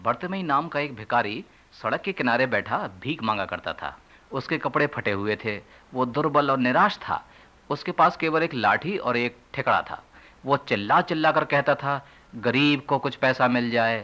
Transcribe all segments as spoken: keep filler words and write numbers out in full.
बर्तिमेई नाम का एक भिखारी सड़क के किनारे बैठा भीख मांगा करता था। उसके कपड़े फटे हुए थे, वो दुर्बल और निराश था। उसके पास केवल एक लाठी और एक ठिकड़ा था। वो चिल्ला चिल्ला कर कहता था, गरीब को कुछ पैसा मिल जाए।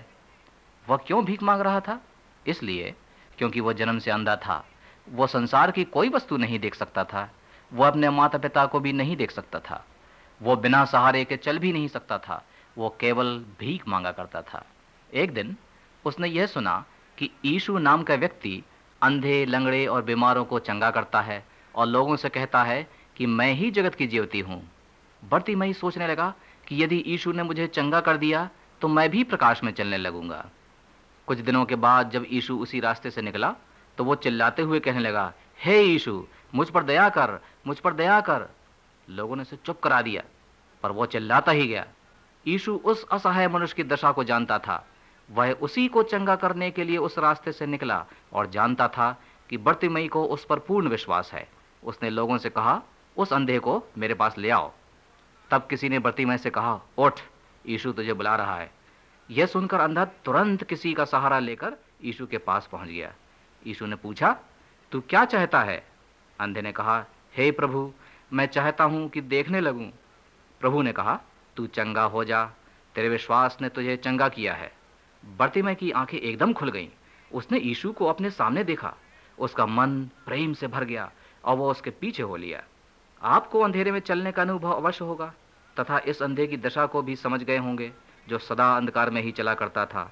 वह क्यों भीख मांग रहा था? इसलिए क्योंकि वह जन्म से अंधा था। वो संसार की कोई वस्तु नहीं देख सकता था। वह अपने माता पिता को भी नहीं देख सकता था। वो बिना सहारे के चल भी नहीं सकता था। वो केवल भीख मांगा करता था। एक दिन उसने यह सुना कि यीशु नाम का व्यक्ति अंधे, लंगड़े और बीमारों को चंगा करता है और लोगों से कहता है कि मैं ही जगत की ज्योति हूं। बर्तिमेई सोचने लगा कि यदि यीशु ने मुझे चंगा कर दिया तो मैं भी प्रकाश में चलने लगूंगा। कुछ दिनों के बाद जब यीशु उसी रास्ते से निकला तो वो चिल्लाते हुए कहने लगा, हे यीशु, मुझ पर दया कर, मुझ पर दया कर। लोगों ने उसे चुप करा दिया, पर वो चिल्लाता ही गया। यीशु उस असहाय मनुष्य की दशा को जानता था। वह उसी को चंगा करने के लिए उस रास्ते से निकला और जानता था कि बर्तिमेई को उस पर पूर्ण विश्वास है। उसने लोगों से कहा, उस अंधे को मेरे पास ले आओ। तब किसी ने बर्तिमेई से कहा, उठ, यीशु तुझे बुला रहा है। यह सुनकर अंधा तुरंत किसी का सहारा लेकर यीशु के पास पहुंच गया। यीशु ने पूछा, तू क्या चाहता है? अंधे ने कहा, हे प्रभु, मैं चाहता हूं कि देखने लगूं। प्रभु ने कहा, तू चंगा हो जा, तेरे विश्वास ने तुझे चंगा किया है। बर्तिमेई की आंखें एकदम खुल गईं। उसने यीशु को अपने सामने देखा। उसका मन प्रेम से भर गया और वो उसके पीछे हो लिया। आपको अंधेरे में चलने का अनुभव अवश्य होगा तथा इस अंधे की दशा को भी समझ गए होंगे जो सदा अंधकार में ही चला करता था।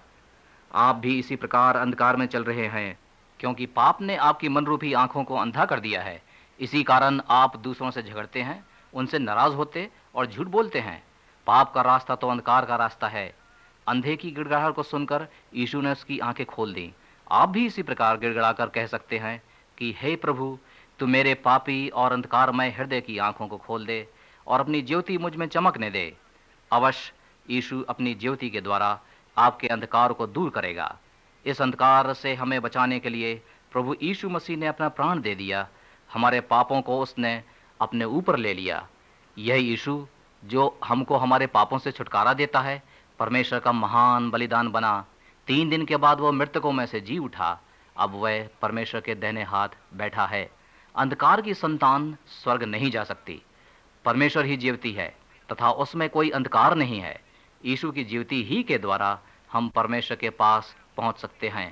आप भी इसी प्रकार अंधकार में चल रहे हैं क्योंकि पाप ने आपकी मनरूपी आंखों को अंधा कर दिया है। इसी कारण आप दूसरों से झगड़ते हैं, उनसे नाराज होते और झूठ बोलते हैं। पाप का रास्ता तो अंधकार का रास्ता है। अंधे की गिड़गिड़ाहट को सुनकर यीशु ने उसकी आंखें खोल दी। आप भी इसी प्रकार गिड़गिड़ाकर कह सकते हैं कि हे प्रभु, तू मेरे पापी और अंधकारमय हृदय की आंखों को खोल दे और अपनी ज्योति मुझ में चमकने दे। अवश्य यीशु अपनी ज्योति के द्वारा आपके अंधकार को दूर करेगा। इस अंधकार से हमें बचाने के लिए प्रभु यीशु मसीह ने अपना प्राण दे दिया। हमारे पापों को उसने अपने ऊपर ले लिया। यह यीशु जो हमको हमारे पापों से छुटकारा देता है, परमेश्वर का महान बलिदान बना। तीन दिन के बाद वह मृतकों में से जी उठा। अब वह परमेश्वर के दाहिने हाथ बैठा है। अंधकार की संतान स्वर्ग नहीं जा सकती। परमेश्वर ही ज्योति है तथा उसमें कोई अंधकार नहीं है। यीशु की ज्योति ही के द्वारा हम परमेश्वर के पास पहुंच सकते हैं।